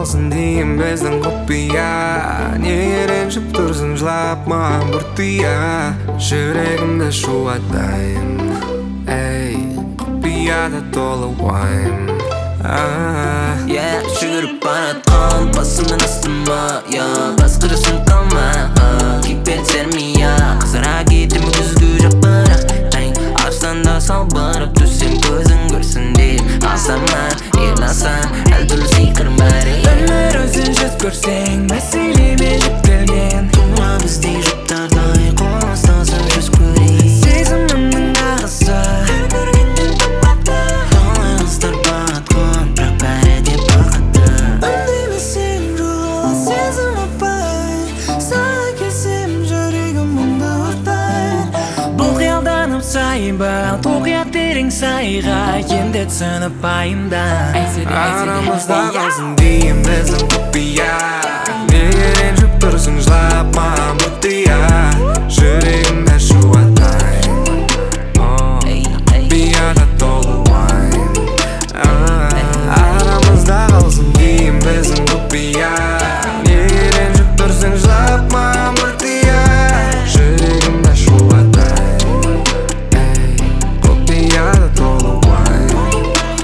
қалсын дейін біздің құпия. Неге ренжіп тұрсың жылап маған бір тия. Жүрегімді шулатайын, ей, құпияда толы уайым. Жүгіріп баратқан басымнан астыма, басқа жасым қалма, кекпен сермия. Қызара кетім күзгі жақ бірақ арыстанда салбырап түссем көзің көрсін дейм. Асама, ерласан, әлдүлі сиқырым бәрі. Өмір өзін жүз көрсең, мәселеме жүктелген. Тума біздей жұптардай қоластасып жүз көрейін. Сезімімнің ағысы Әр көргеннен қымбатты. Қалай қыздар батқан, бірақ бәрі де бақытты. Үндемесем жолы сезім апай. Саған келсем жүрегім мұңды ұртай. Бұл қиялданып сайба, тоқия терең сайға. Енді түсініп пайымда, арамызда қалсын дейін біздің құпия. Неге ренжіп тұрсың жылап маған бір тия. Жүрегімді шулатайын, құпияда толы уайым. Арамызда қалсын дейін біздің құпия. Неге ренжіп тұрсың жылап маған бір тия. Жүрегімді шулатайын, құпияда толы уайым.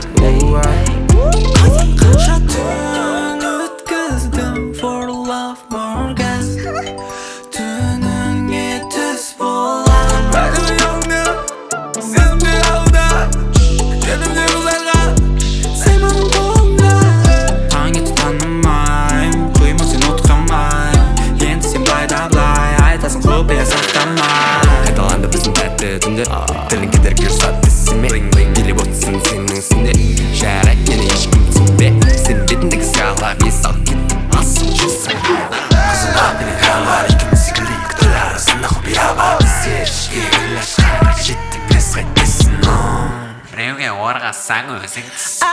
Қанша түн өткіздім for love more gas. Түніңе түс болам. Радиоңды сезімде алда, жетімде ұзарға сайманың қолыңда. Таң етіп танымайм, құйма сен отқамай. Енді сен былай да былай айтасың құпия сақтамай. Қайталанды біздің тәтті түндер, тілің кедергі жасады тісіме. Билеп отырсың сенің ісінде, жарайды мені ешкім түсінбе. Сен бетіндегі сиғалап ес алып кеттің асыл жүзің. Қызылға менен қалар, екеуміз секілді түрлі арасында құпия бар. Біздер ішке гүл ашқан, жеттік бес қайтесің. Біреуге орғасаң өзің түсін.